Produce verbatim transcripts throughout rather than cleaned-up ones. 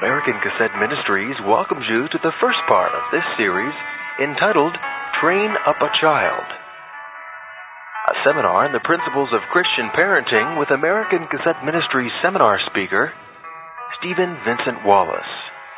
American Cassette Ministries welcomes you to the first part of this series entitled Train Up a Child, a seminar on the principles of Christian parenting with American Cassette Ministries seminar speaker, Stephen Vincent Wallace.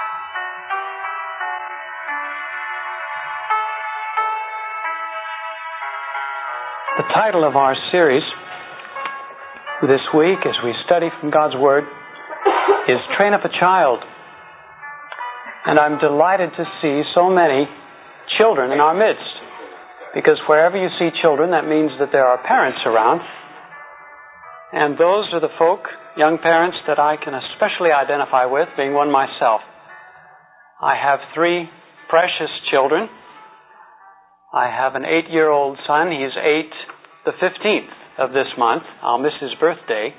The title of our series this week, as we study from God's Word, is Train Up a Child. And I'm delighted to see so many children in our midst, because wherever you see children, that means that there are parents around. And those are the folk, young parents, that I can especially identify with, being one myself. I have three precious children. I have an eight-year-old son. He's eight the fifteenth of this month. I'll miss his birthday.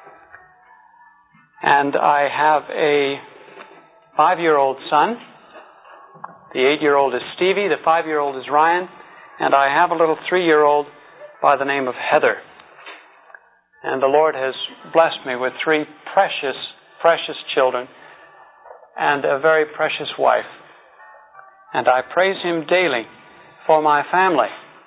And I have a five-year-old son. The eight-year-old is Stevie. The five-year-old is Ryan. And I have a little three-year-old by the name of Heather. And the Lord has blessed me with three precious, precious children and a very precious wife. And I praise Him daily for my family.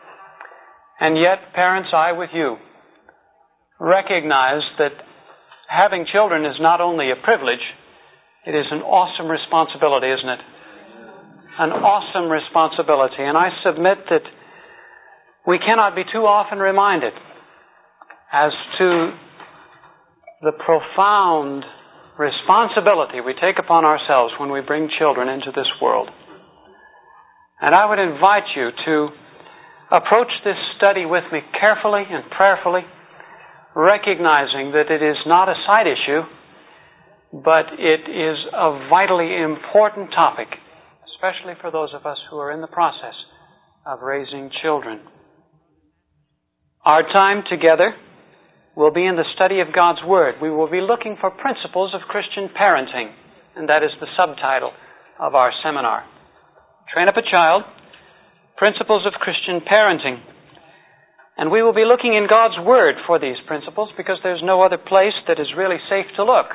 And yet, parents, I with you recognize that having children is not only a privilege, it is an awesome responsibility, isn't it? An awesome responsibility. And I submit that we cannot be too often reminded as to the profound responsibility we take upon ourselves when we bring children into this world. And I would invite you to approach this study with me carefully and prayerfully, recognizing that it is not a side issue, but it is a vitally important topic, especially for those of us who are in the process of raising children. Our time together will be in the study of God's Word. We will be looking for principles of Christian parenting, and that is the subtitle of our seminar. Train Up a Child, Principles of Christian Parenting. And we will be looking in God's Word for these principles, because there's no other place that is really safe to look.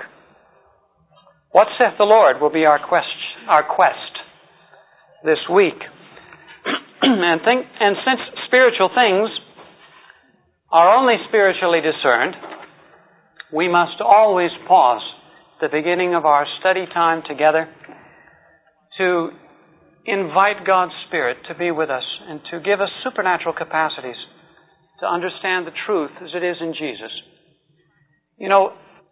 What saith the Lord will be our quest, our quest this week. and, think, and since spiritual things are only spiritually discerned, we must always pause the beginning of our study time together to invite God's Spirit to be with us and to give us supernatural capacities to understand the truth as it is in Jesus. You know,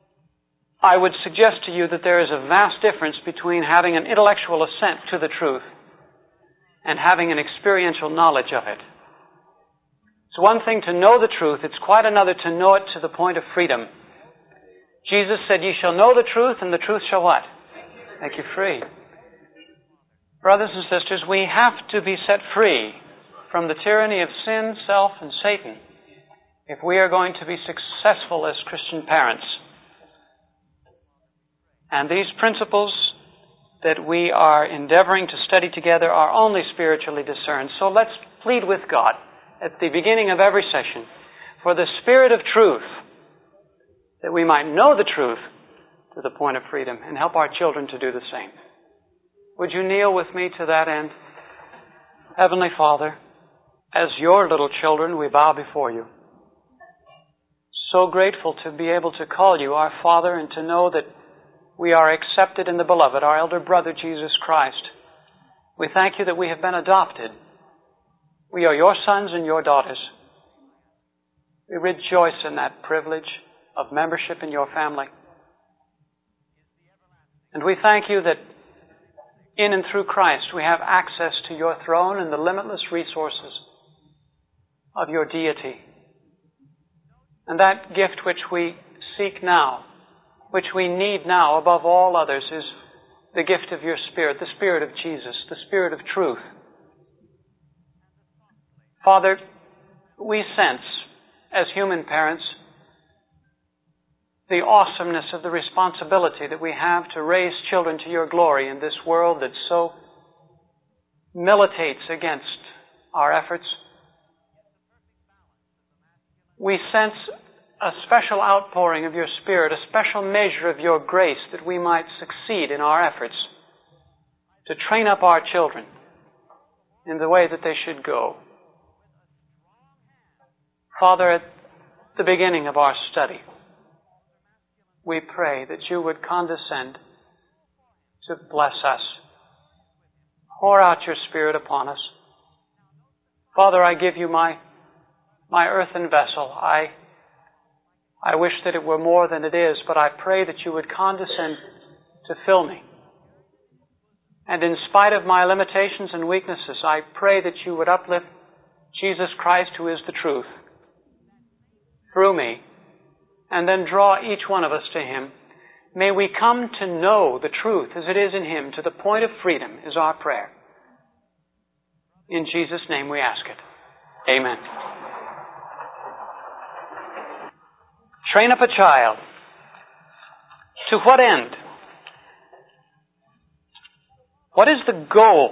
I would suggest to you that there is a vast difference between having an intellectual assent to the truth and having an experiential knowledge of it. It's one thing to know the truth, it's quite another to know it to the point of freedom. Jesus said, "Ye shall know the truth, and the truth shall" what? Make you free. Brothers and sisters, we have to be set free from the tyranny of sin, self, and Satan if we are going to be successful as Christian parents. And these principles that we are endeavoring to study together are only spiritually discerned. So let's plead with God at the beginning of every session for the Spirit of truth, that we might know the truth to the point of freedom and help our children to do the same. Would you kneel with me to that end? Heavenly Father, as your little children, we bow before you. So grateful to be able to call you our Father and to know that we are accepted in the Beloved, our elder brother, Jesus Christ. We thank you that we have been adopted. We are your sons and your daughters. We rejoice in that privilege of membership in your family. And we thank you that in and through Christ we have access to your throne and the limitless resources of your deity. And that gift which we seek now, which we need now above all others, is the gift of your Spirit, the Spirit of Jesus, the Spirit of truth. Father, we sense, as human parents, the awesomeness of the responsibility that we have to raise children to your glory in this world that so militates against our efforts. We sense a special outpouring of your Spirit, a special measure of your grace, that we might succeed in our efforts to train up our children in the way that they should go. Father, at the beginning of our study, we pray that you would condescend to bless us. Pour out your Spirit upon us. Father, I give you my, my earthen vessel. I, I wish that it were more than it is, but I pray that you would condescend to fill me. And in spite of my limitations and weaknesses, I pray that you would uplift Jesus Christ, who is the truth, through me, and then draw each one of us to Him. May we come to know the truth as it is in Him to the point of freedom, is our prayer. In Jesus' name we ask it. Amen. Train up a child. To what end? What is the goal?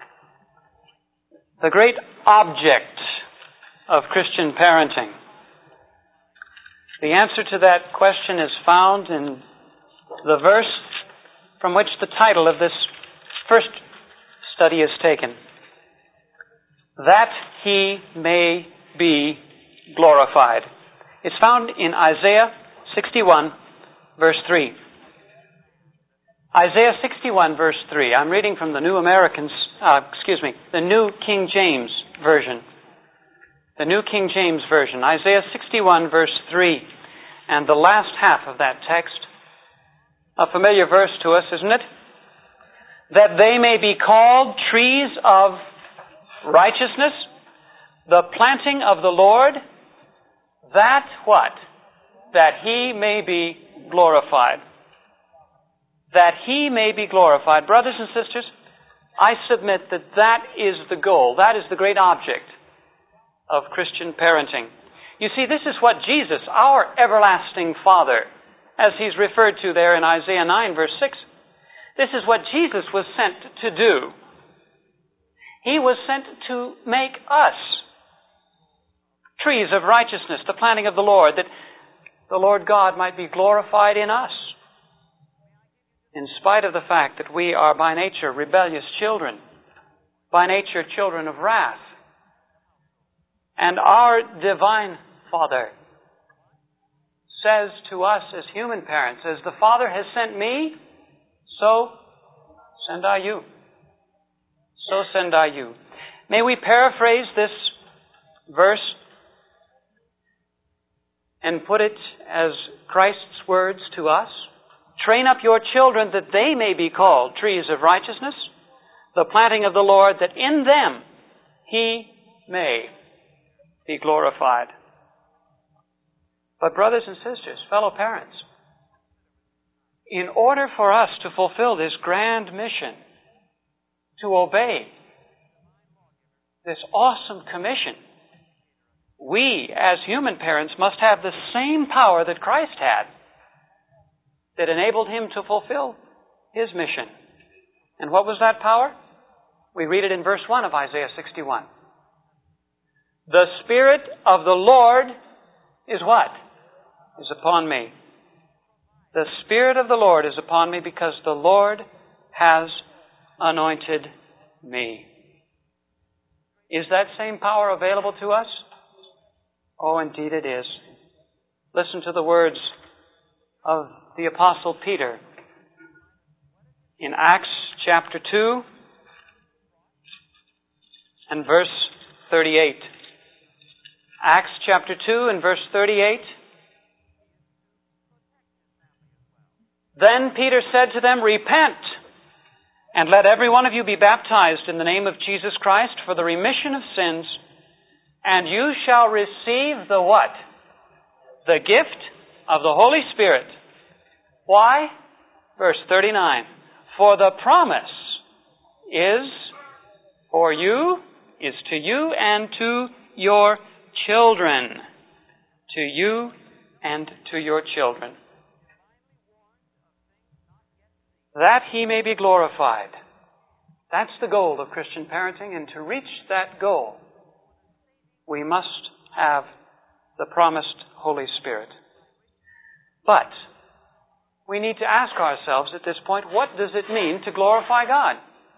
The great object of Christian parenting? The answer to that question is found in the verse from which the title of this first study is taken. That He may be glorified. It's found in Isaiah sixty-one, verse three. Isaiah sixty-one, verse three. I'm reading from the New Americans, uh, excuse me, the New King James Version. The New King James Version. Isaiah sixty-one, verse three. And the last half of that text, a familiar verse to us, isn't it? That they may be called trees of righteousness, the planting of the Lord, that what? That He may be glorified. That He may be glorified. Brothers and sisters, I submit that that is the goal. That is the great object of Christian parenting. You see, this is what Jesus, our everlasting Father, as He's referred to there in Isaiah nine, verse six, this is what Jesus was sent to do. He was sent to make us trees of righteousness, the planting of the Lord, that the Lord God might be glorified in us, in spite of the fact that we are by nature rebellious children, by nature children of wrath. And our divine Father says to us as human parents, as the Father has sent me, so send I you. So send I you. May we paraphrase this verse and put it as Christ's words to us. Train up your children that they may be called trees of righteousness, the planting of the Lord, that in them He may be glorified. But brothers and sisters, fellow parents, in order for us to fulfill this grand mission, to obey this awesome commission, we as human parents must have the same power that Christ had that enabled Him to fulfill His mission. And what was that power? We read it in verse one of Isaiah sixty-one. The Spirit of the Lord is what? Is upon me. The Spirit of the Lord is upon me because the Lord has anointed me. Is that same power available to us? Oh, indeed it is. Listen to the words of the Apostle Peter in Acts chapter two and verse thirty-eight. Acts chapter two and verse thirty-eight. Then Peter said to them, Repent, and let every one of you be baptized in the name of Jesus Christ for the remission of sins, and you shall receive the what? The gift of the Holy Spirit. Why? Verse thirty-nine. For the promise is for you, is to you and to your children. To you and to your children. That He may be glorified. That's the goal of Christian parenting, and to reach that goal, we must have the promised Holy Spirit. But we need to ask ourselves at this point, what does it mean to glorify God?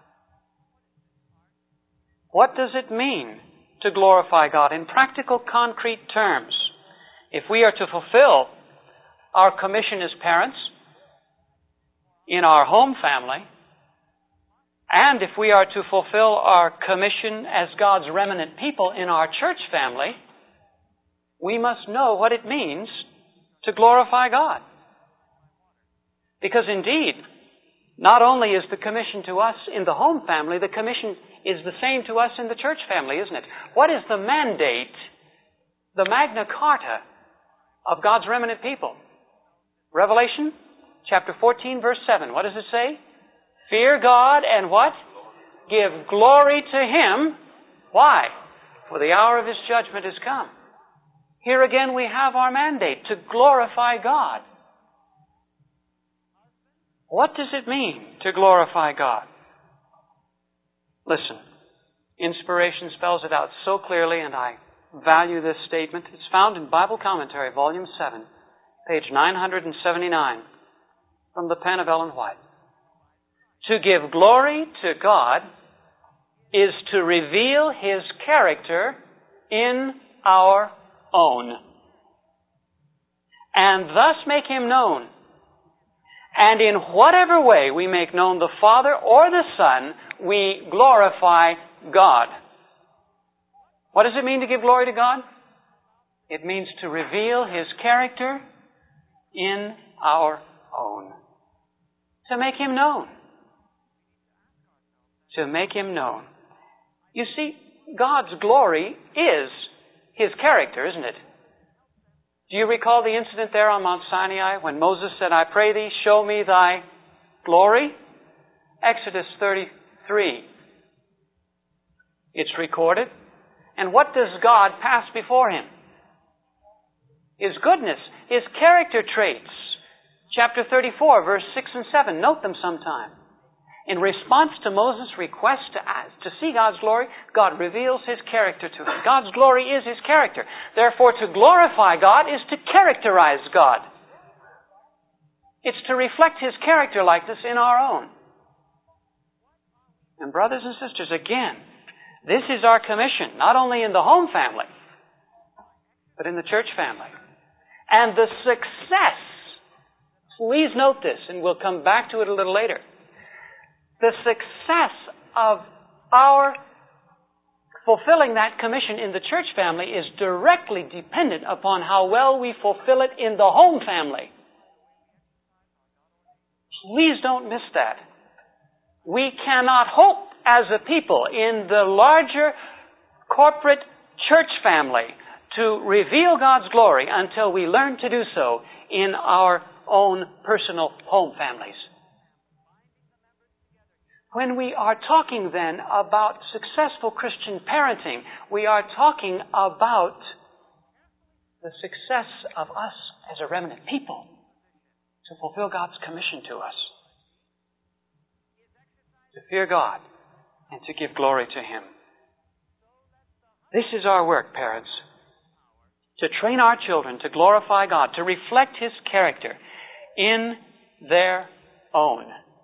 What does it mean to glorify God in practical, concrete terms? If we are to fulfill our commission as parents in our home family, and if we are to fulfill our commission as God's remnant people in our church family, we must know what it means to glorify God. Because indeed, not only is the commission to us in the home family, the commission is the same to us in the church family, isn't it? What is the mandate, the Magna Carta of God's remnant people? Revelation chapter fourteen, verse seven. What does it say? Fear God and what? Give glory to Him. Why? For the hour of His judgment has come. Here again we have our mandate to glorify God. What does it mean to glorify God? Listen, inspiration spells it out so clearly, and I value this statement. It's found in Bible Commentary, Volume seven, page nine seventy-nine, from the pen of Ellen White. To give glory to God is to reveal His character in our own, and thus make Him known. And in whatever way we make known the Father or the Son, we glorify God. What does it mean to give glory to God? It means to reveal His character in our own. To make Him known. To make Him known. You see, God's glory is His character, isn't it? Do you recall the incident there on Mount Sinai when Moses said, I pray thee, show me thy glory? Exodus thirty-three. It's recorded. And what does God pass before Him? His goodness, His character traits. Chapter thirty-four, verse six and seven. Note them sometime. In response to Moses' request to, ask, to see God's glory, God reveals His character to him. God's glory is His character. Therefore, to glorify God is to characterize God. It's to reflect His character likeness in our own. And brothers and sisters, again, this is our commission, not only in the home family, but in the church family. And the success, please note this, and we'll come back to it a little later. The success of our fulfilling that commission in the church family is directly dependent upon how well we fulfill it in the home family. Please don't miss that. We cannot hope as a people in the larger corporate church family to reveal God's glory until we learn to do so in our own personal home families. When we are talking then about successful Christian parenting, we are talking about the success of us as a remnant people to fulfill God's commission to us. To fear God and to give glory to Him. This is our work, parents. To train our children to glorify God, to reflect His character in their own.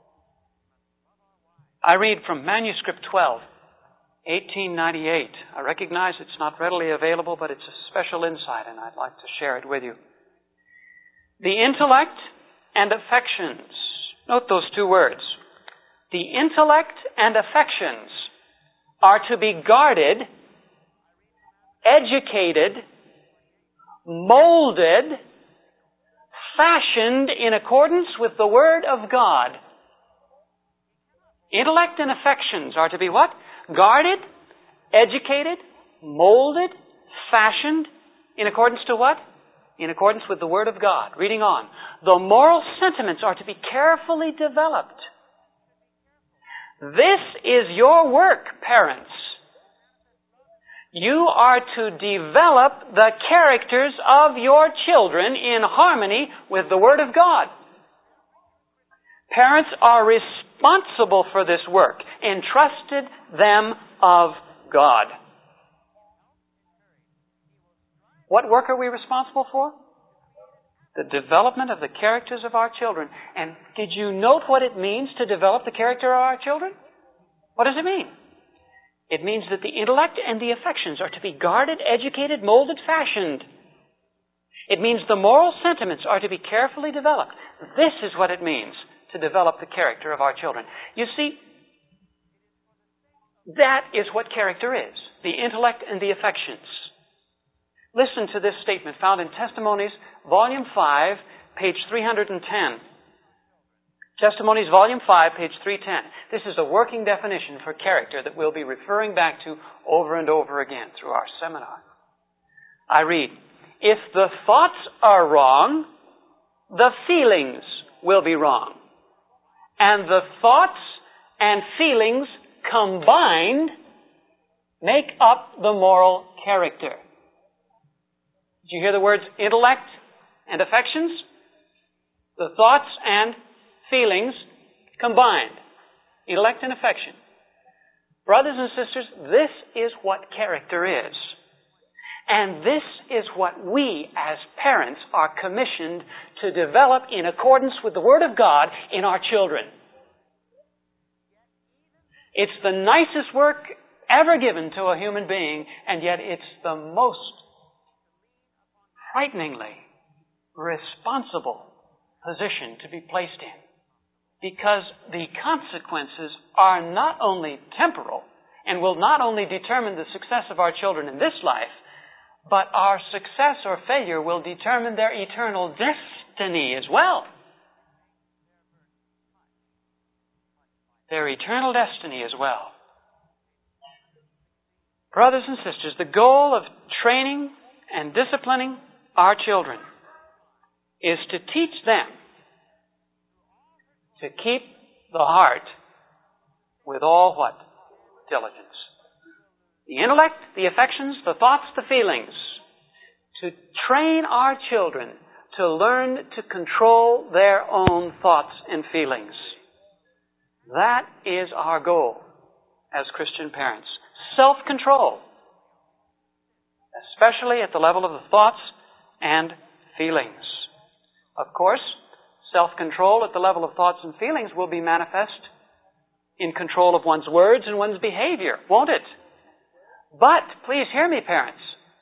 I read from Manuscript twelve, eighteen ninety-eight. I recognize it's not readily available, but it's a special insight, and I'd like to share it with you. The intellect and affections. Note those two words. The intellect and affections are to be guarded, educated, molded, fashioned in accordance with the Word of God. Intellect and affections are to be what? Guarded, educated, molded, fashioned, in accordance to what? In accordance with the Word of God. Reading on. The moral sentiments are to be carefully developed. This is your work, parents. You are to develop the characters of your children in harmony with the Word of God. Parents are responsible for this work, entrusted them of God. What work are we responsible for? The development of the characters of our children. And did you note what it means to develop the character of our children? What does it mean? It means that the intellect and the affections are to be guarded, educated, molded, fashioned. It means the moral sentiments are to be carefully developed. This is what it means to develop the character of our children. You see, that is what character is, the intellect and the affections. Listen to this statement found in Testimonies, Volume five, page three hundred ten. Testimonies, Volume five, page three ten. This is a working definition for character that we'll be referring back to over and over again through our seminar. I read, if the thoughts are wrong, the feelings will be wrong. And the thoughts and feelings combined make up the moral character. Did you hear the words intellect and affections? The thoughts and feelings combined. Intellect and affection. Brothers and sisters, this is what character is. And this is what we as parents are commissioned to develop in accordance with the Word of God in our children. It's the nicest work ever given to a human being, and yet it's the most frighteningly responsible position to be placed in. Because the consequences are not only temporal and will not only determine the success of our children in this life, but our success or failure will determine their eternal destiny as well. Their eternal destiny as well. Brothers and sisters, the goal of training and disciplining our children is to teach them to keep the heart with all what? Diligence. The intellect, the affections, the thoughts, the feelings. To train our children to learn to control their own thoughts and feelings. That is our goal as Christian parents. Self-control. Especially at the level of the thoughts and feelings. Of course, self-control at the level of thoughts and feelings will be manifest in control of one's words and one's behavior, won't it? But, please hear me, parents.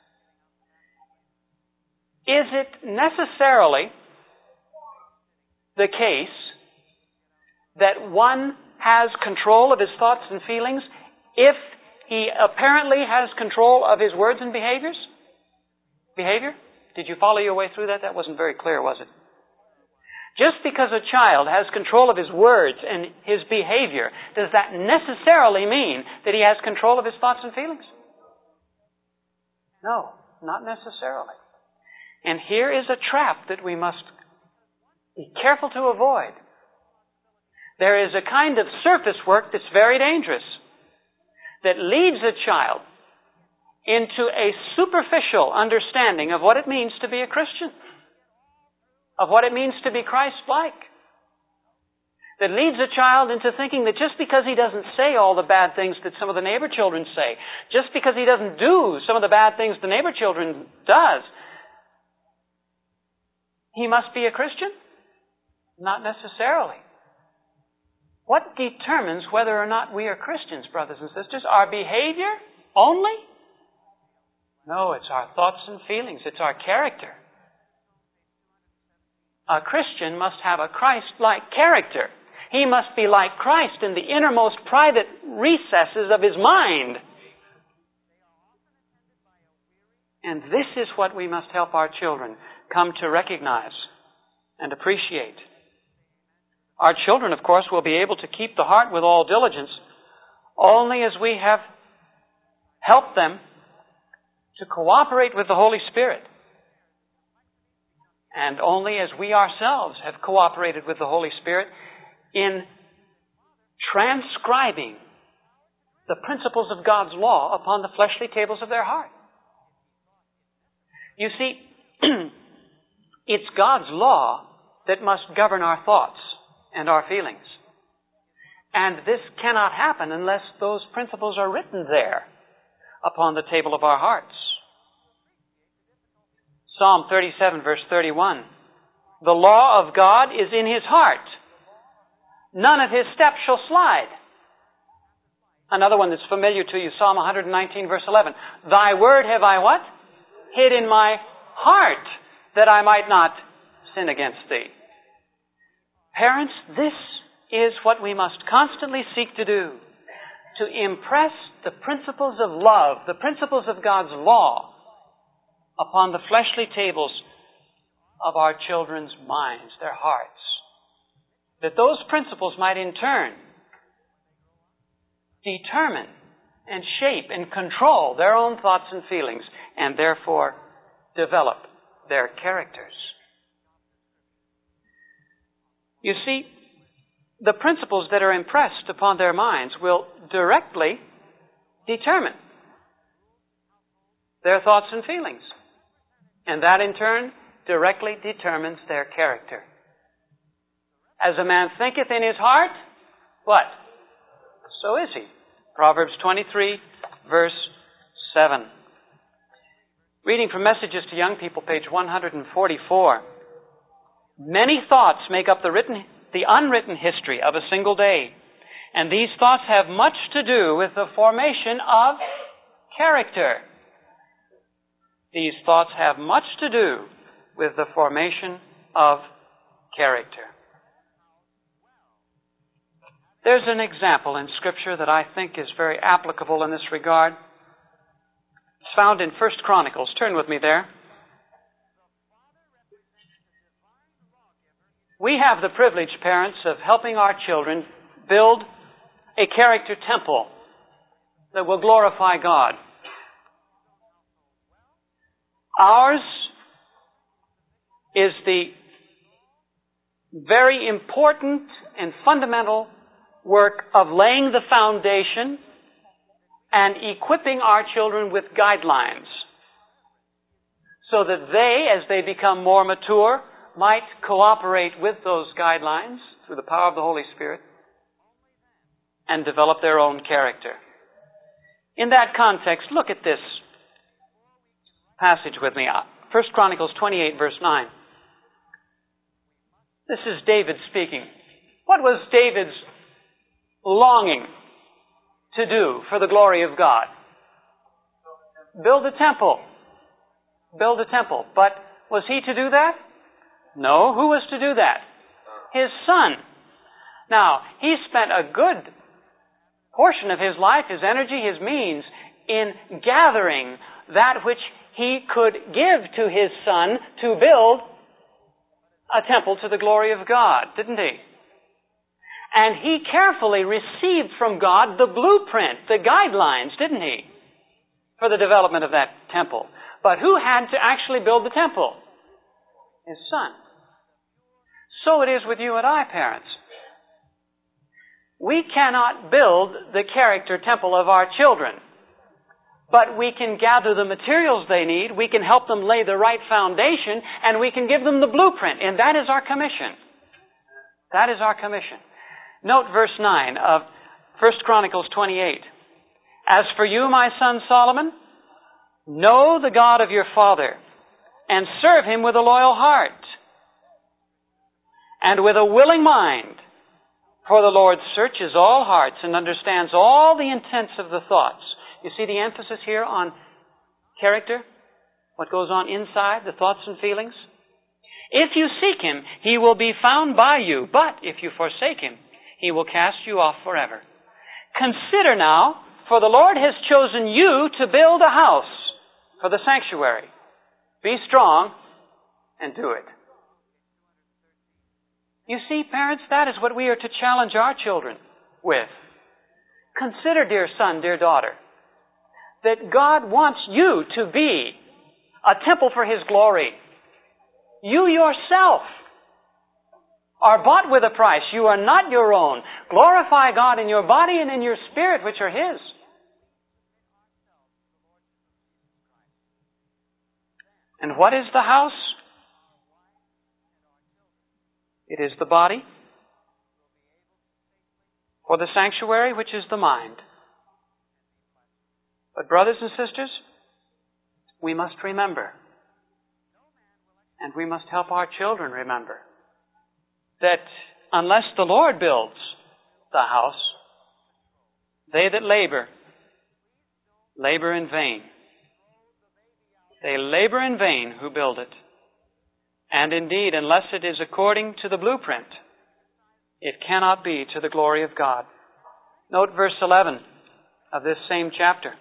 Is it necessarily the case that one has control of his thoughts and feelings if he apparently has control of his words and behaviors? Behavior? Did you follow your way through that? That wasn't very clear, was it? Just because a child has control of his words and his behavior, does that necessarily mean that he has control of his thoughts and feelings? No, not necessarily. And here is a trap that we must be careful to avoid. There is a kind of surface work that's very dangerous that leads a child into a superficial understanding of what it means to be a Christian, of what it means to be Christ-like. That leads a child into thinking that just because he doesn't say all the bad things that some of the neighbor children say, just because he doesn't do some of the bad things the neighbor children does, he must be a Christian? Not necessarily. What determines whether or not we are Christians, brothers and sisters? Our behavior only? No, it's our thoughts and feelings. It's our character. A Christian must have a Christ-like character. He must be like Christ in the innermost private recesses of his mind. And this is what we must help our children come to recognize and appreciate. Our children, of course, will be able to keep the heart with all diligence only as we have helped them to cooperate with the Holy Spirit. And only as we ourselves have cooperated with the Holy Spirit in transcribing the principles of God's law upon the fleshly tables of their heart. You see, it's God's law that must govern our thoughts and our feelings. And this cannot happen unless those principles are written there upon the table of our hearts. Psalm thirty-seven, verse thirty-one. The law of God is in his heart. None of his steps shall slide. Another one that's familiar to you, Psalm one nineteen, verse eleven. Thy word have I what? Hid in my heart, that I might not sin against thee. Parents, this is what we must constantly seek to do. To impress the principles of love, the principles of God's law, upon the fleshly tables of our children's minds, their hearts. That those principles might in turn determine and shape and control their own thoughts and feelings, and therefore develop their characters. You see, the principles that are impressed upon their minds will directly determine their thoughts and feelings. And that in turn directly determines their character. As a man thinketh in his heart, what? So is he. Proverbs twenty-three, verse seven. Reading from Messages to Young People, page one forty-four. Many thoughts make up the written, the unwritten history of a single day. And these thoughts have much to do with the formation of character. These thoughts have much to do with the formation of character. There's an example in Scripture that I think is very applicable in this regard. It's found in First Chronicles. Turn with me there. We have the privilege, parents, of helping our children build a character temple that will glorify God. Ours is the very important and fundamental work of laying the foundation and equipping our children with guidelines so that they, as they become more mature, might cooperate with those guidelines through the power of the Holy Spirit and develop their own character. In that context, look at this passage with me. First Chronicles twenty-eight, verse nine. This is David speaking. What was David's longing to do for the glory of God? Build a temple. Build a temple. But was he to do that? No. Who was to do that? His son. Now, he spent a good portion of his life, his energy, his means in gathering that which he could give to his son to build a temple to the glory of God, didn't he? And he carefully received from God the blueprint, the guidelines, didn't he? For the development of that temple. But who had to actually build the temple? His son. So it is with you and I, parents. We cannot build the character temple of our children, but we can gather the materials they need, we can help them lay the right foundation, and we can give them the blueprint. And that is our commission. That is our commission. Note verse nine of First Chronicles twenty-eight. As for you, my son Solomon, know the God of your father, and serve him with a loyal heart, and with a willing mind. For the Lord searches all hearts and understands all the intents of the thoughts. You see the emphasis here on character? What goes on inside, the thoughts and feelings? If you seek him, he will be found by you. But if you forsake him, he will cast you off forever. Consider now, for the Lord has chosen you to build a house for the sanctuary. Be strong and do it. You see, parents, that is what we are to challenge our children with. Consider, dear son, dear daughter, that God wants you to be a temple for his glory. You yourself are bought with a price. You are not your own. Glorify God in your body and in your spirit, which are his. And what is the house? It is the body. For the sanctuary, which is the mind. But brothers and sisters, we must remember And we must help our children remember that unless the Lord builds the house, they that labor, labor in vain. They labor in vain who build it. And indeed, unless it is according to the blueprint, it cannot be to the glory of God. Note verse eleven of this same chapter.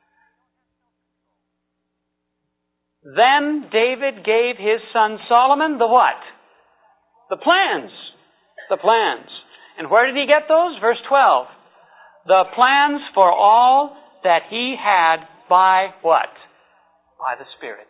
Then David gave his son Solomon the what? The plans. The plans. And where did he get those? Verse twelve. The plans for all that he had by what? By the Spirit.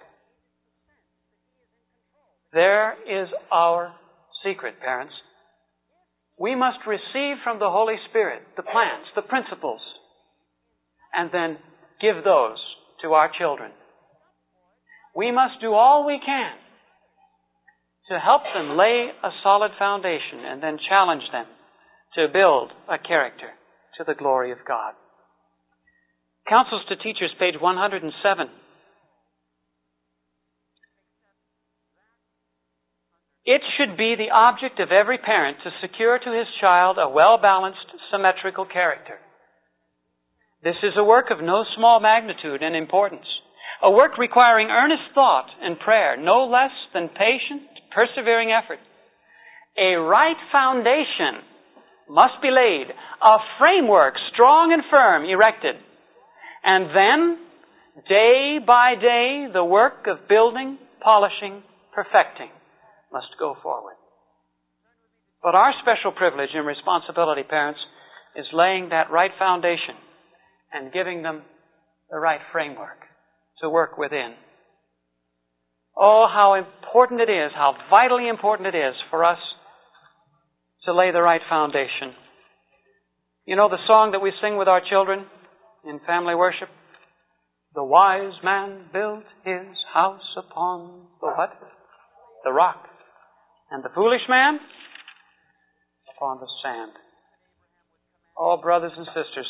There is our secret, parents. We must receive from the Holy Spirit the plans, the principles, and then give those to our children. We must do all we can to help them lay a solid foundation and then challenge them to build a character to the glory of God. Counsels to Teachers, page one hundred seven. It should be the object of every parent to secure to his child a well-balanced, symmetrical character. This is a work of no small magnitude and importance. A work requiring earnest thought and prayer, no less than patient, persevering effort. A right foundation must be laid, a framework strong and firm erected. And then, day by day, the work of building, polishing, perfecting must go forward. But our special privilege and responsibility, parents, is laying that right foundation and giving them the right framework to work within. Oh, how important it is, how vitally important it is for us to lay the right foundation. You know the song that we sing with our children in family worship? The wise man built his house upon the what? The rock. And the foolish man? Upon the sand. Oh, brothers and sisters,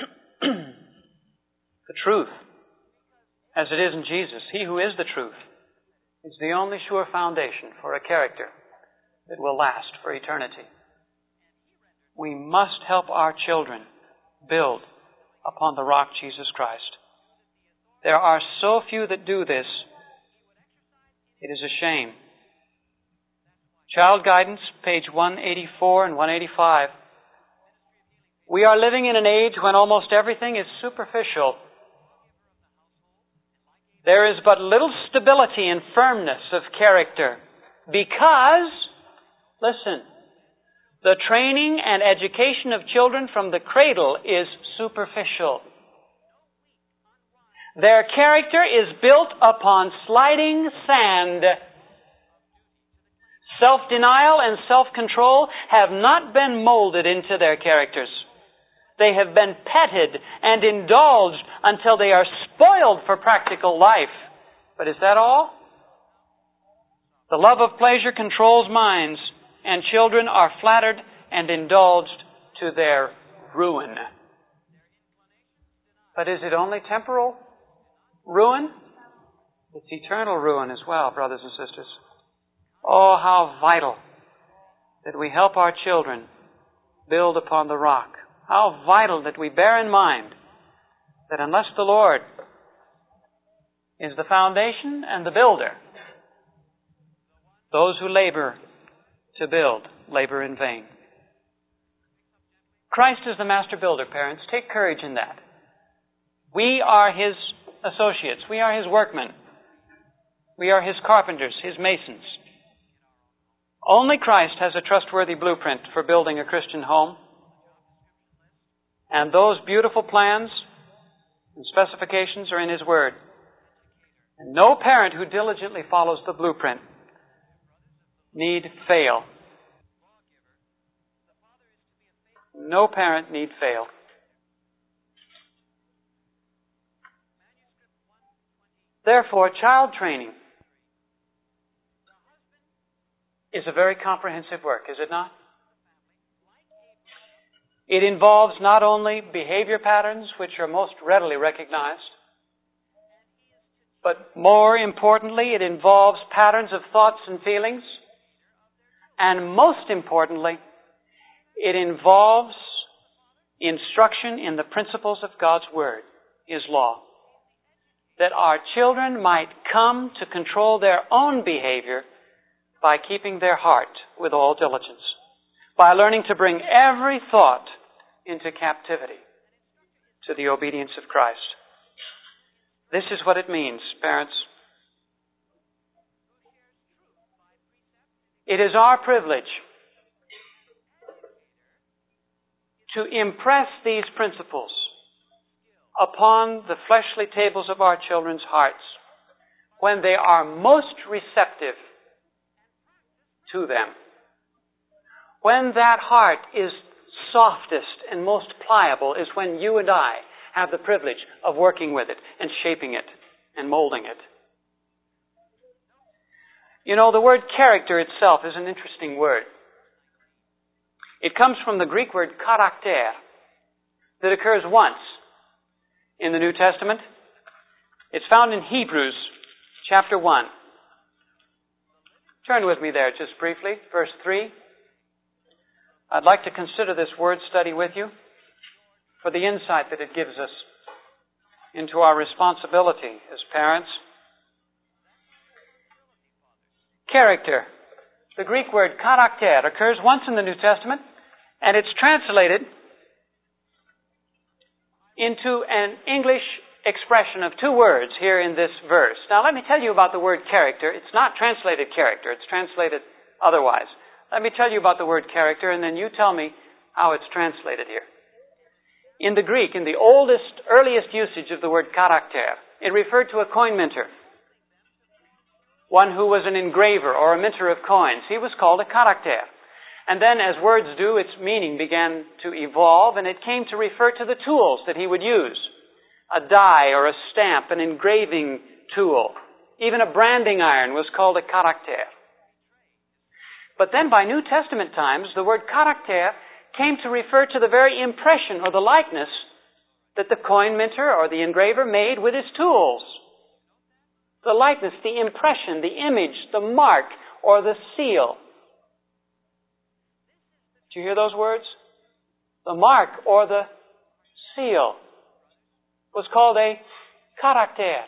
the truth, as it is in Jesus, He who is the truth, is the only sure foundation for a character that will last for eternity. We must help our children build upon the rock, Jesus Christ. There are so few that do this. It is a shame. Child Guidance, page one eighty-four and one eighty-five. We are living in an age when almost everything is superficial. There is but little stability and firmness of character because, listen, the training and education of children from the cradle is superficial. Their character is built upon sliding sand. Self-denial and self-control have not been molded into their characters. They have been petted and indulged until they are spoiled for practical life. But is that all? The love of pleasure controls minds, and children are flattered and indulged to their ruin. But is it only temporal ruin? It's eternal ruin as well, brothers and sisters. Oh, how vital that we help our children build upon the rock. How vital that we bear in mind that unless the Lord is the foundation and the builder, those who labor to build labor in vain. Christ is the master builder, parents. Take courage in that. We are His associates. We are His workmen. We are His carpenters, His masons. Only Christ has a trustworthy blueprint for building a Christian home. And those beautiful plans and specifications are in His Word. And no parent who diligently follows the blueprint need fail. No parent need fail. Therefore, child training is a very comprehensive work, is it not? It involves not only behavior patterns, which are most readily recognized, But more importantly, it involves patterns of thoughts and feelings. And most importantly, it involves instruction in the principles of God's Word, His law. That our children might come to control their own behavior by keeping their heart with all diligence. By learning to bring every thought into captivity to the obedience of Christ. This is what it means, parents. It is our privilege to impress these principles upon the fleshly tables of our children's hearts when they are most receptive to them. When that heart is softest and most pliable is when you and I have the privilege of working with it and shaping it and molding it. You know, the word character itself is an interesting word. It comes from the Greek word karakter that occurs once in the New Testament. It's found in Hebrews chapter one. Turn with me there just briefly, verse three. I'd like to consider this word study with you for the insight that it gives us into our responsibility as parents. Character. The Greek word karakter occurs once in the New Testament, and it's translated into an English expression of two words here in this verse. Now let me tell you about the word character. It's not translated character, it's translated otherwise. Let me tell you about the word character, and then you tell me how it's translated here. In the Greek, in the oldest, earliest usage of the word karakter, it referred to a coin minter. One who was an engraver or a minter of coins. He was called a karakter. And then, as words do, its meaning began to evolve, and it came to refer to the tools that he would use. A die or a stamp, an engraving tool. Even a branding iron was called a karakter. But then by New Testament times, the word karakter came to refer to the very impression or the likeness that the coin minter or the engraver made with his tools. The likeness, the impression, the image, the mark, or the seal. Did you hear those words? The mark or the seal was called a karakter.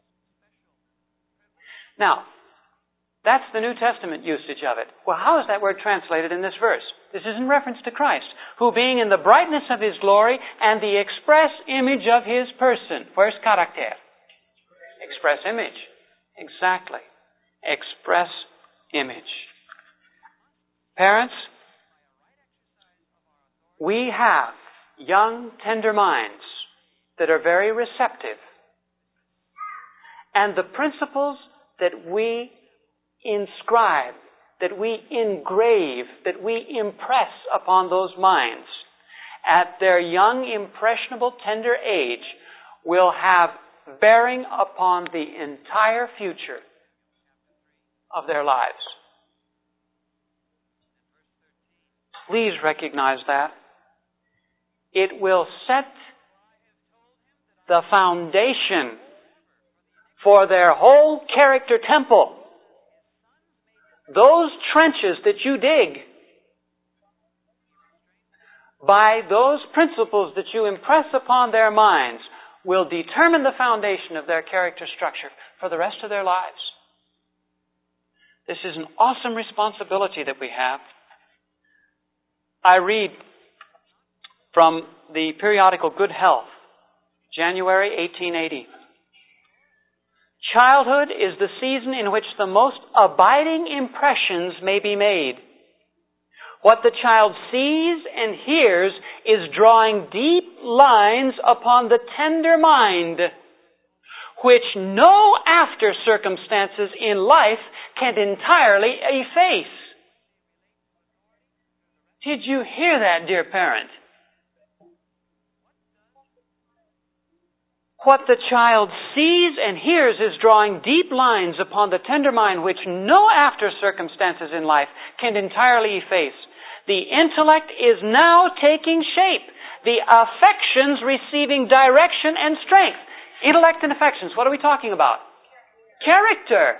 Now, that's the New Testament usage of it. Well, how is that word translated in this verse? This is in reference to Christ, who being in the brightness of His glory and the express image of His person. Where's karakter? Express image. Exactly. Express image. Parents, we have young, tender minds that are very receptive. And the principles that we inscribe, that we engrave, that we impress upon those minds at their young, impressionable, tender age will have bearing upon the entire future of their lives. Please recognize that. It will set the foundation for their whole character temple. Those trenches that you dig, by those principles that you impress upon their minds, will determine the foundation of their character structure for the rest of their lives. This is an awesome responsibility that we have. I read from the periodical Good Health, January eighteen eighty. Childhood is the season in which the most abiding impressions may be made. What the child sees and hears is drawing deep lines upon the tender mind, which no after circumstances in life can entirely efface. Did you hear that, dear parent? What the child sees and hears is drawing deep lines upon the tender mind which no after circumstances in life can entirely efface. The intellect is now taking shape. The affections receiving direction and strength. Intellect and affections, what are we talking about? character.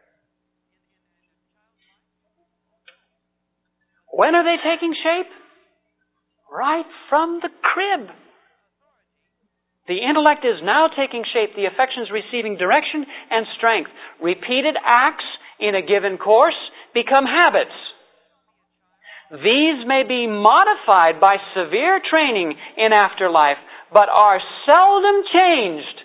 When are they taking shape? Right from the crib. The intellect is now taking shape, the affections receiving direction and strength. Repeated acts in a given course become habits. These may be modified by severe training in afterlife, but are seldom changed.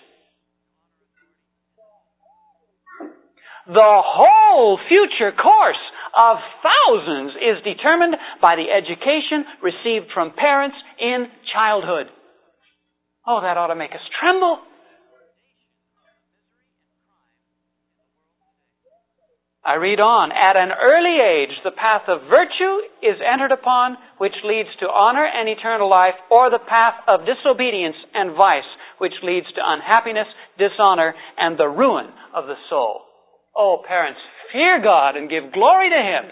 The whole future course of thousands is determined by the education received from parents in childhood. Oh, that ought to make us tremble. I read on. At an early age, the path of virtue is entered upon, which leads to honor and eternal life, or the path of disobedience and vice, which leads to unhappiness, dishonor, and the ruin of the soul. Oh, parents, fear God and give glory to Him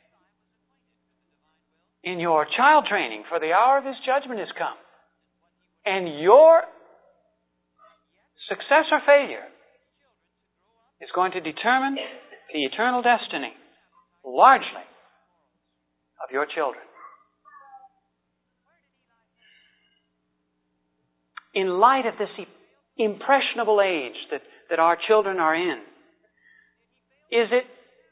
in your child training, for the hour of His judgment is come. And your success or failure is going to determine the eternal destiny, largely, of your children. In light of this impressionable age that, that our children are in, is it,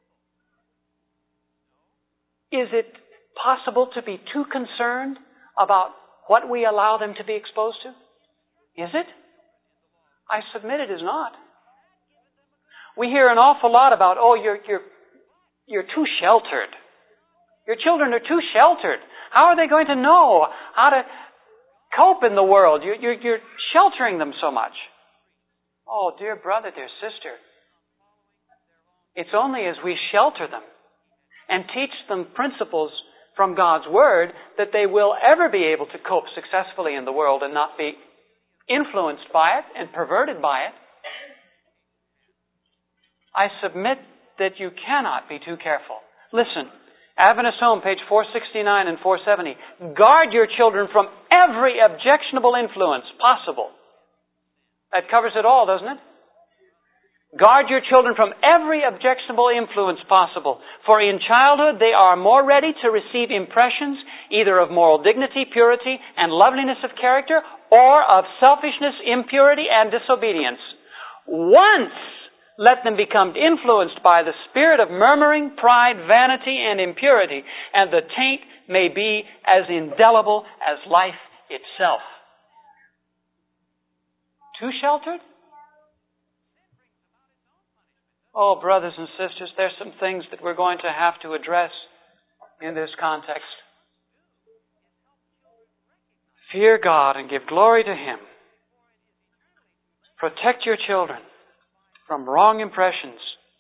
is it possible to be too concerned about what we allow them to be exposed to? Is it? I submit it is not. We hear an awful lot about, oh, you're, you're, you're too sheltered. Your children are too sheltered. How are they going to know how to cope in the world? You're, you're, you're sheltering them so much. Oh, dear brother, dear sister, it's only as we shelter them and teach them principles from God's Word that they will ever be able to cope successfully in the world and not be influenced by it and perverted by it. I submit that you cannot be too careful. Listen, Adventist Home, page four sixty-nine and four seventy. Guard your children from every objectionable influence possible. That covers it all, doesn't it? Guard your children from every objectionable influence possible, for in childhood they are more ready to receive impressions either of moral dignity, purity, and loveliness of character, or of selfishness, impurity, and disobedience. Once let them become influenced by the spirit of murmuring, pride, vanity, and impurity, and the taint may be as indelible as life itself. Too sheltered? Oh, brothers and sisters, there's some things that we're going to have to address in this context. Fear God and give glory to Him. Protect your children from wrong impressions.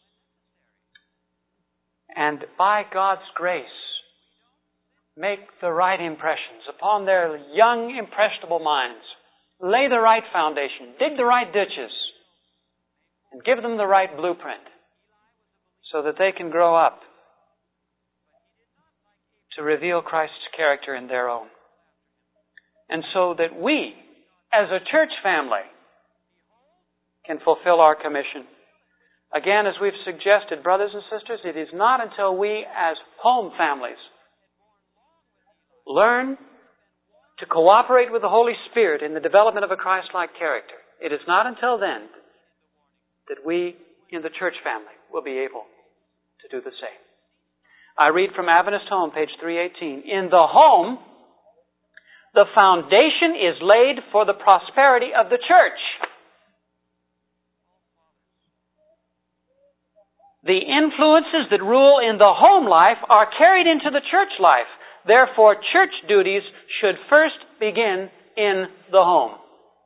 And by God's grace, make the right impressions upon their young, impressionable minds. Lay the right foundation. Dig the right ditches. And give them the right blueprint so that they can grow up to reveal Christ's character in their own. And so that we, as a church family, can fulfill our commission. Again, as we've suggested, brothers and sisters, it is not until we as home families learn to cooperate with the Holy Spirit in the development of a Christ-like character. It is not until then that we in the church family will be able to do the same. I read from Adventist Home, page three eighteen. In the home, the foundation is laid for the prosperity of the church. The influences that rule in the home life are carried into the church life. Therefore, church duties should first begin in the home.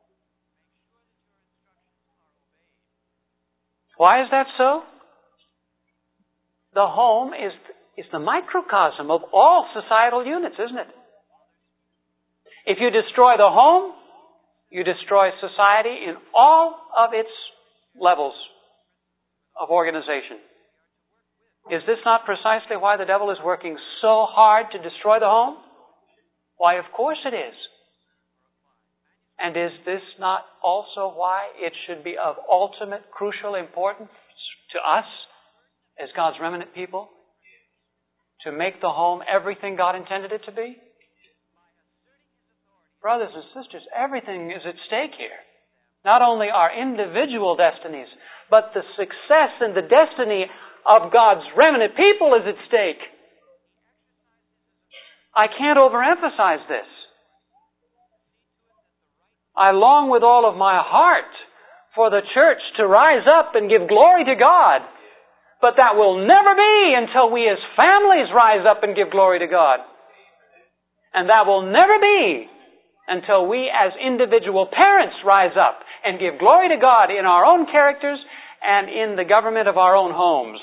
Why is that so? The home is, is the microcosm of all societal units, isn't it? If you destroy the home, you destroy society in all of its levels of organization. Is this not precisely why the devil is working so hard to destroy the home? Why, of course it is. And is this not also why it should be of ultimate, crucial importance to us as God's remnant people to make the home everything God intended it to be? Brothers and sisters, everything is at stake here. Not only our individual destinies, but the success and the destiny of God's remnant people is at stake. I can't overemphasize this. I long with all of my heart for the church to rise up and give glory to God. But that will never be until we as families rise up and give glory to God. And that will never be until we as individual parents rise up and give glory to God in our own characters and in the government of our own homes.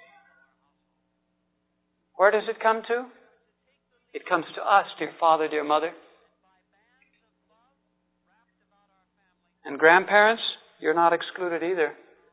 Where does it come to? It comes to us, dear father, dear mother. And grandparents, you're not excluded either.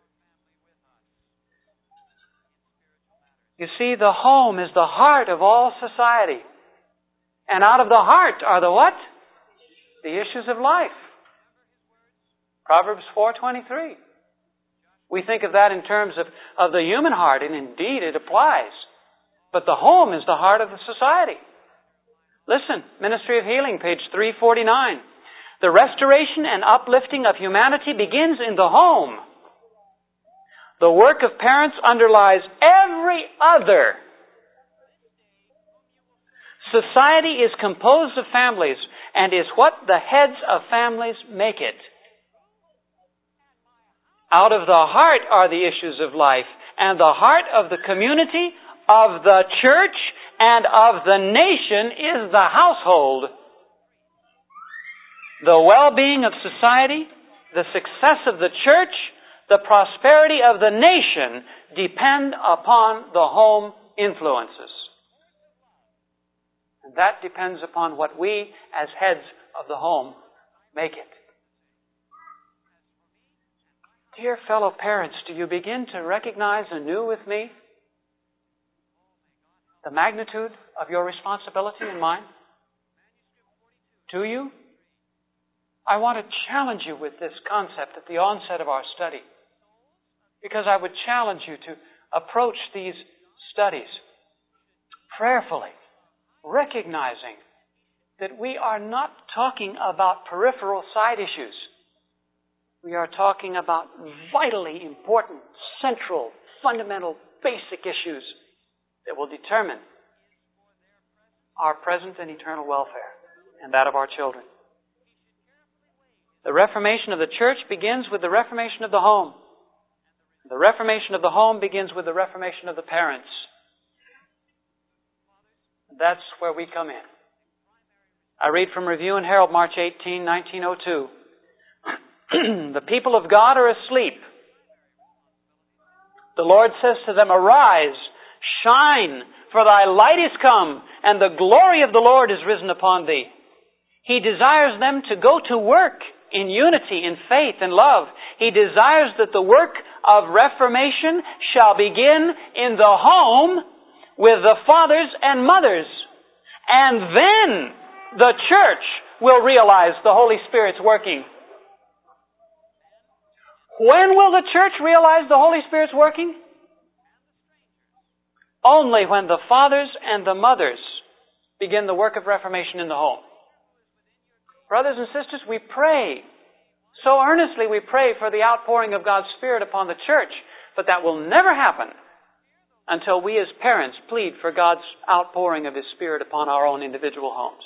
You see, the home is the heart of all society. And out of the heart are the what? The issues of life. Proverbs four twenty-three. We think of that in terms of, of the human heart, and indeed it applies. But the home is the heart of the society. Listen, Ministry of Healing, page three forty-nine. The restoration and uplifting of humanity begins in the home. The work of parents underlies every other. Society is composed of families and is what the heads of families make it. Out of the heart are the issues of life, and the heart of the community, of the church, and of the nation is the household. The well-being of society, the success of the church, the prosperity of the nation depend upon the home influences. And that depends upon what we, as heads of the home, make it. Dear fellow parents, do you begin to recognize anew with me the magnitude of your responsibility and mine? Do you? I want to challenge you with this concept at the onset of our study, because I would challenge you to approach these studies prayerfully, recognizing that we are not talking about peripheral side issues. We are talking about vitally important, central, fundamental, basic issues that will determine our present and eternal welfare and that of our children. The reformation of the church begins with the reformation of the home. The reformation of the home begins with the reformation of the parents. That's where we come in. I read from Review and Herald, March eighteenth, nineteen oh two. The people of God are asleep. The Lord says to them, "Arise, shine, for thy light is come, and the glory of the Lord is risen upon thee." He desires them to go to work in unity, in faith and love. He desires that the work of reformation shall begin in the home with the fathers and mothers. And then the church will realize the Holy Spirit's working. When will the church realize the Holy Spirit's working? Only when the fathers and the mothers begin the work of reformation in the home. Brothers and sisters, we pray. So earnestly we pray for the outpouring of God's Spirit upon the church. But that will never happen until we as parents plead for God's outpouring of His Spirit upon our own individual homes.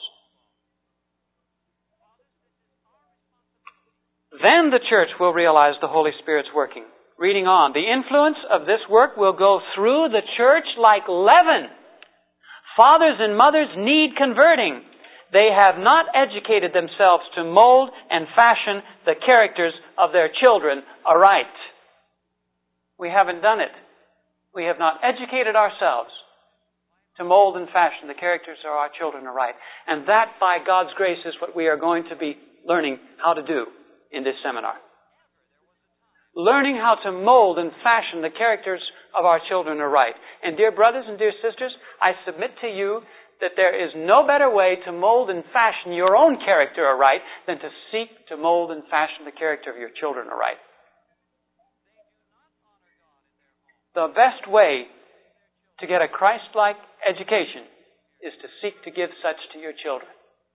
Then the church will realize the Holy Spirit's working. Reading on, the influence of this work will go through the church like leaven. Fathers and mothers need converting. They have not educated themselves to mold and fashion the characters of their children aright. We haven't done it. We have not educated ourselves to mold and fashion the characters of our children aright. And that, by God's grace, is what we are going to be learning how to do in this seminar. Learning how to mold and fashion the characters of our children aright. And dear brothers and dear sisters, I submit to you that there is no better way to mold and fashion your own character aright than to seek to mold and fashion the character of your children aright. the best way to get a Christ-like education is to seek to give such to your children.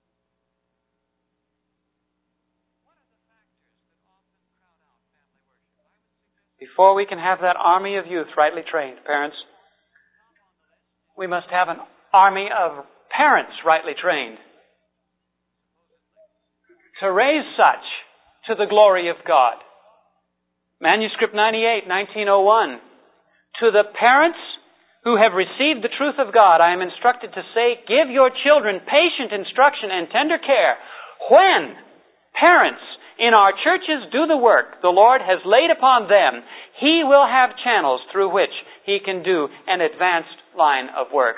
Before we can have that army of youth rightly trained, parents, we must have an army of parents rightly trained to raise such to the glory of God. Manuscript ninety-eight, nineteen oh one. To the parents who have received the truth of God, I am instructed to say, give your children patient instruction and tender care. When parents in our churches do the work the Lord has laid upon them, He will have channels through which He can do an advanced line of work.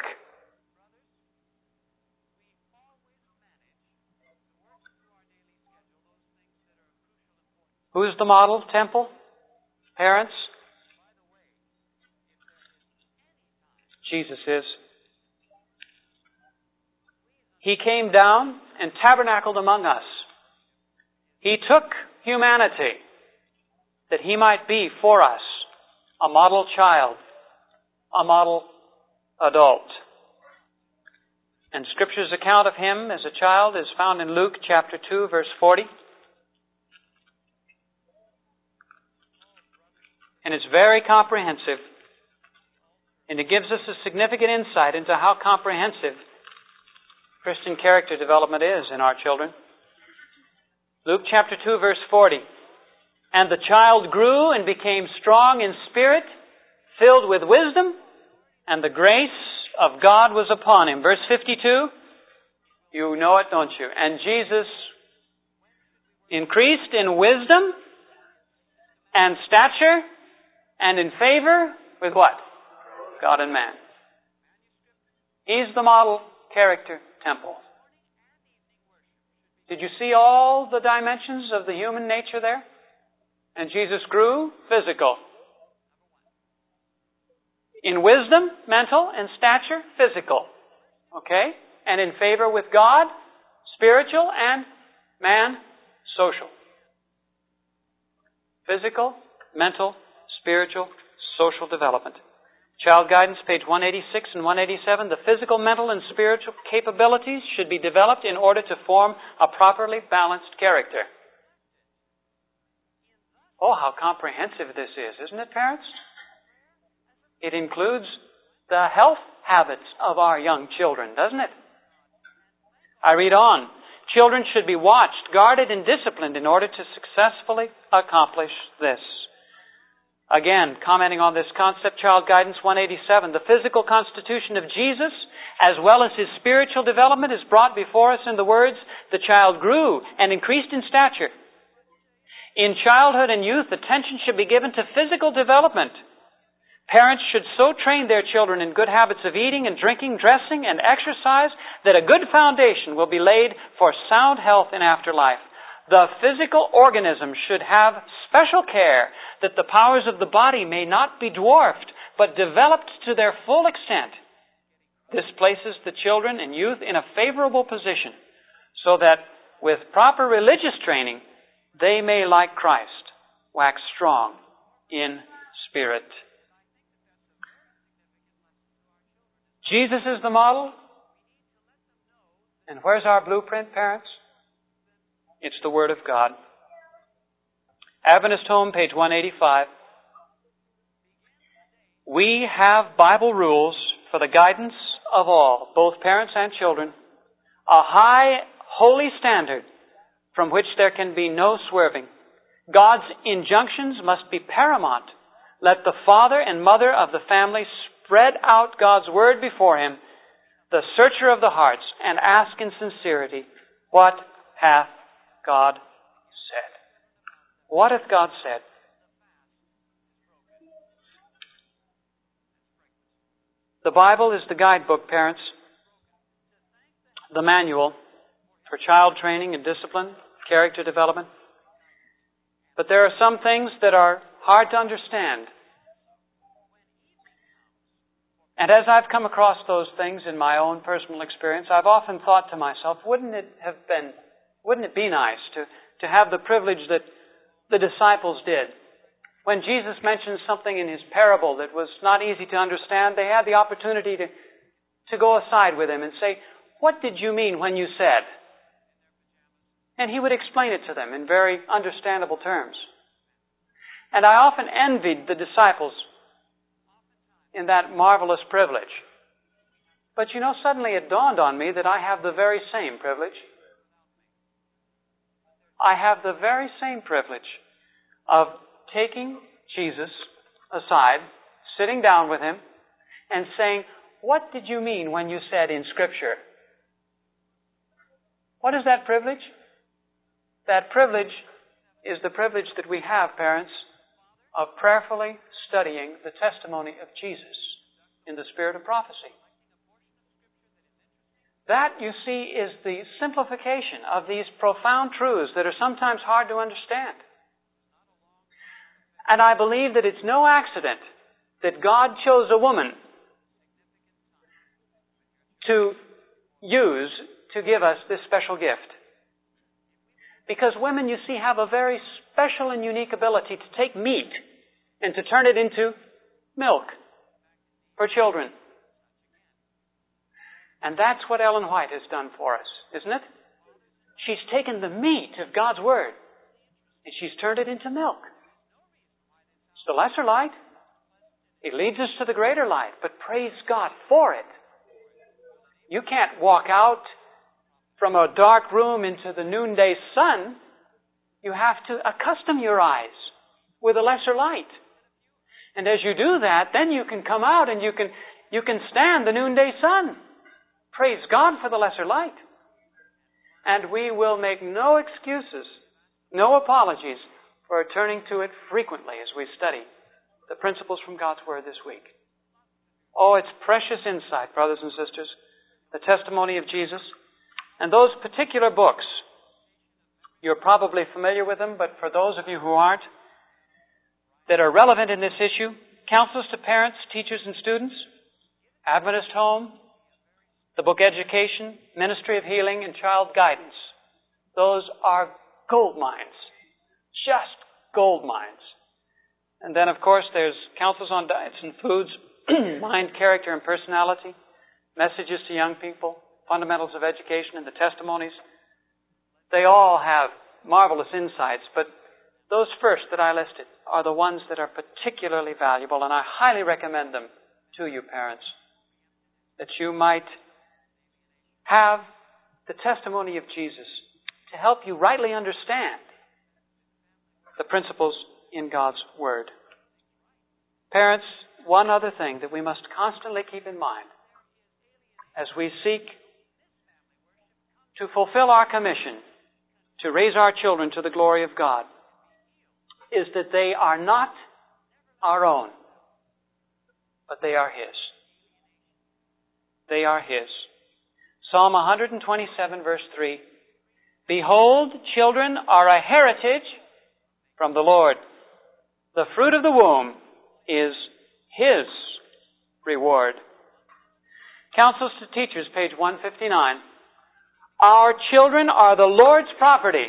Who's the model temple? Parents? Jesus is. He came down and tabernacled among us. He took humanity that He might be for us a model child, a model adult. And Scripture's account of Him as a child is found in Luke chapter two, verse forty. And it's very comprehensive. And it gives us a significant insight into how comprehensive Christian character development is in our children. Luke chapter two, verse forty. And the child grew and became strong in spirit, filled with wisdom, and the grace of God was upon him. Verse fifty-two. You know it, don't you? And Jesus increased in wisdom and stature and in favor with what? God and man. He's the model character temple. Did you see all the dimensions of the human nature there? And Jesus grew physical. In wisdom, mental, and stature, physical. Okay? And in favor with God, spiritual, and man, social. Physical, mental, spiritual, social development. Child Guidance, page one eighty-six and one eighty-seven. The physical, mental, and spiritual capabilities should be developed in order to form a properly balanced character. Oh, how comprehensive this is, isn't it, parents? It includes the health habits of our young children, doesn't it? I read on. Children should be watched, guarded, and disciplined in order to successfully accomplish this. Again, commenting on this concept, Child Guidance one eighty-seven, the physical constitution of Jesus, as well as His spiritual development, is brought before us in the words, the child grew and increased in stature. In childhood and youth, attention should be given to physical development. Parents should so train their children in good habits of eating and drinking, dressing, and exercise that a good foundation will be laid for sound health in afterlife. The physical organism should have special care that the powers of the body may not be dwarfed, but developed to their full extent. This places the children and youth in a favorable position so that with proper religious training, they may, like Christ, wax strong in spirit. Jesus is the model. And where's our blueprint, parents? It's the Word of God. Adventist Home, page one eighty-five. We have Bible rules for the guidance of all, both parents and children. A high, holy standard from which there can be no swerving. God's injunctions must be paramount. Let the father and mother of the family spread out God's Word before him, the searcher of the hearts, and ask in sincerity, what hath God said? What hath God said? The Bible is the guidebook, parents. The manual for child training and discipline, character development. But there are some things that are hard to understand. And as I've come across those things in my own personal experience, I've often thought to myself, wouldn't it have been, wouldn't it be nice to, to have the privilege that the disciples did When Jesus mentioned something in his parable that was not easy to understand, they had the opportunity to, to go aside with him and say, "What did you mean when you said?" And he would explain it to them in very understandable terms. And I often envied the disciples in that marvelous privilege. But you know, suddenly it dawned on me that I have the very same privilege. I have the very same privilege of taking Jesus aside, sitting down with him, and saying, "What did you mean when you said in Scripture?" What is that privilege? That privilege is the privilege that we have, parents, of prayerfully studying the testimony of Jesus in the spirit of prophecy. That, you see, is the simplification of these profound truths that are sometimes hard to understand. And I believe that it's no accident that God chose a woman to use to give us this special gift. Because women, you see, have a very special and unique ability to take meat and to turn it into milk for children. And that's what Ellen White has done for us, isn't it? She's taken the meat of God's Word and she's turned it into milk. It's the lesser light. It leads us to the greater light, but praise God for it. You can't walk out from a dark room into the noonday sun. You have to accustom your eyes with a lesser light. And as you do that, then you can come out and you can, you can stand the noonday sun. Praise God for the lesser light. And we will make no excuses, no apologies for turning to it frequently as we study the principles from God's Word this week. Oh, it's precious insight, brothers and sisters, the testimony of Jesus. And those particular books, you're probably familiar with them, but for those of you who aren't, that are relevant in this issue, Counsels to Parents, Teachers, and Students, Adventist Home, the book Education, Ministry of Healing, and Child Guidance. Those are gold mines. Just gold mines. And then, of course, there's Counsels on Diets and Foods, Mind, Character, and Personality, Messages to Young People, Fundamentals of Education, and the Testimonies. They all have marvelous insights, but those first that I listed are the ones that are particularly valuable, and I highly recommend them to you, parents, that you might have the testimony of Jesus to help you rightly understand the principles in God's Word. Parents, one other thing that we must constantly keep in mind as we seek to fulfill our commission to raise our children to the glory of God is that they are not our own, but they are His. They are His. Psalm one twenty-seven, verse three, "Behold, children are a heritage from the Lord. The fruit of the womb is His reward." Counsels to Teachers, page one fifty-nine. "Our children are the Lord's property.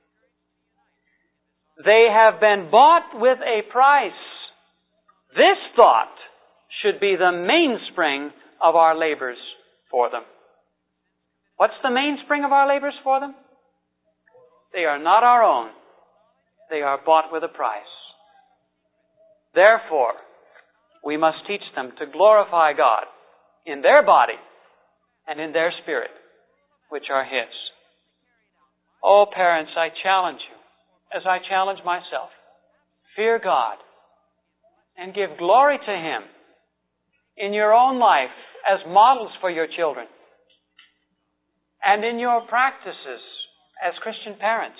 They have been bought with a price. This thought should be the mainspring of our labors for them." What's the mainspring of our labors for them? They are not our own. They are bought with a price. Therefore, we must teach them to glorify God in their body and in their spirit, which are His. Oh, parents, I challenge you, as I challenge myself, fear God and give glory to Him in your own life as models for your children and in your practices as Christian parents,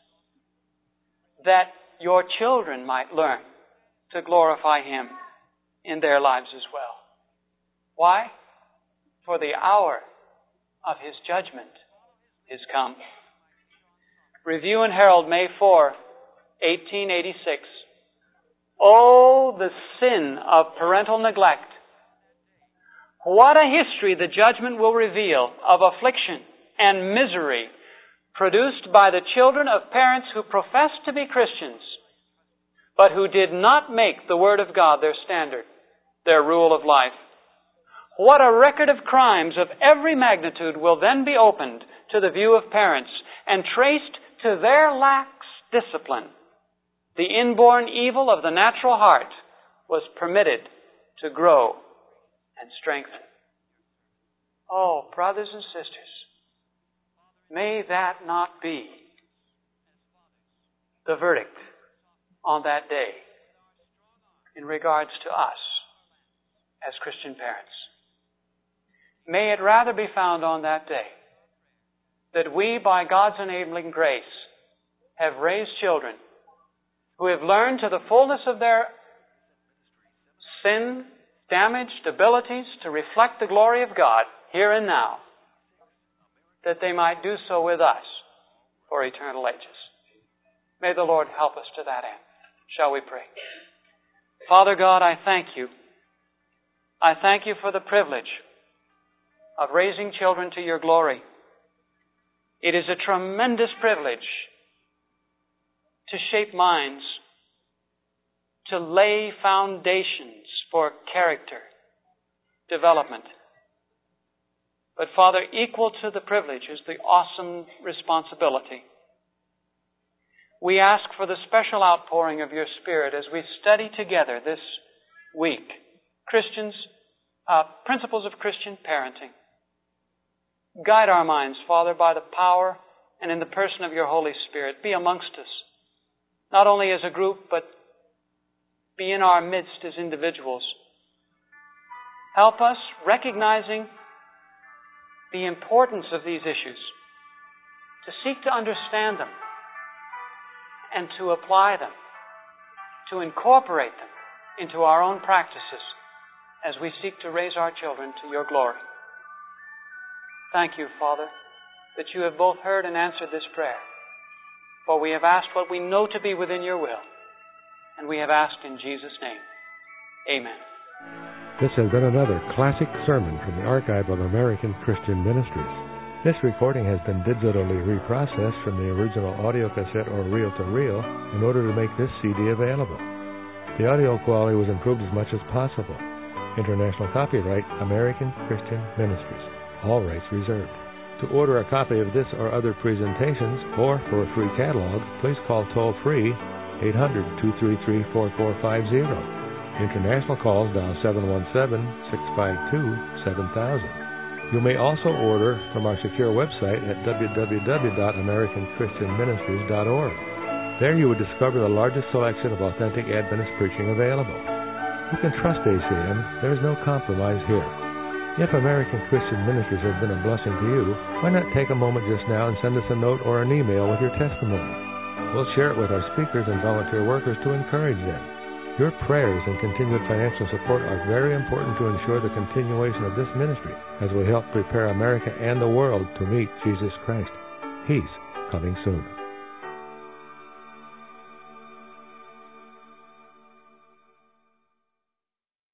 that your children might learn to glorify Him in their lives as well. Why? For the hour of His judgment is come. Review and Herald, May fourth, eighteen eighty-six. Oh, the sin of parental neglect. What a history the judgment will reveal of affliction and misery produced by the children of parents who profess to be Christians, but who did not make the Word of God their standard, their rule of life. What a record of crimes of every magnitude will then be opened to the view of parents and traced to their lax discipline. The inborn evil of the natural heart was permitted to grow and strengthen. Oh, brothers and sisters, may that not be the verdict on that day in regards to us as Christian parents. May it rather be found on that day that we, by God's enabling grace, have raised children who have learned to the fullness of their sin-damaged abilities to reflect the glory of God here and now, that they might do so with us for eternal ages. May the Lord help us to that end. Shall we pray? Father God, I thank you. I thank you for the privilege of raising children to your glory. It is a tremendous privilege to shape minds, to lay foundations for character development. But Father, equal to the privilege is the awesome responsibility. We ask for the special outpouring of your Spirit as we study together this week Christians, uh, principles of Christian parenting. Guide our minds, Father, by the power and in the person of your Holy Spirit. Be amongst us, not only as a group, but be in our midst as individuals. Help us, recognizing the importance of these issues, to seek to understand them and to apply them, to incorporate them into our own practices as we seek to raise our children to your glory. Thank you, Father, that you have both heard and answered this prayer. For we have asked what we know to be within your will, and we have asked in Jesus' name. Amen. This has been another classic sermon from the Archive of American Christian Ministries. This recording has been digitally reprocessed from the original audio cassette or reel-to-reel in order to make this C D available. The audio quality was improved as much as possible. International copyright, American Christian Ministries. All rights reserved. To order a copy of this or other presentations, or for a free catalog, please call toll-free eight hundred, two three three, four four five zero. International calls dial seven one seven, six five two, seven thousand. You may also order from our secure website at w w w dot american christian ministries dot org. There you would discover the largest selection of authentic Adventist preaching available. You can trust A C M. There is no compromise here. If American Christian Ministries has been a blessing to you, why not take a moment just now and send us a note or an email with your testimony? We'll share it with our speakers and volunteer workers to encourage them. Your prayers and continued financial support are very important to ensure the continuation of this ministry as we help prepare America and the world to meet Jesus Christ. He's coming soon.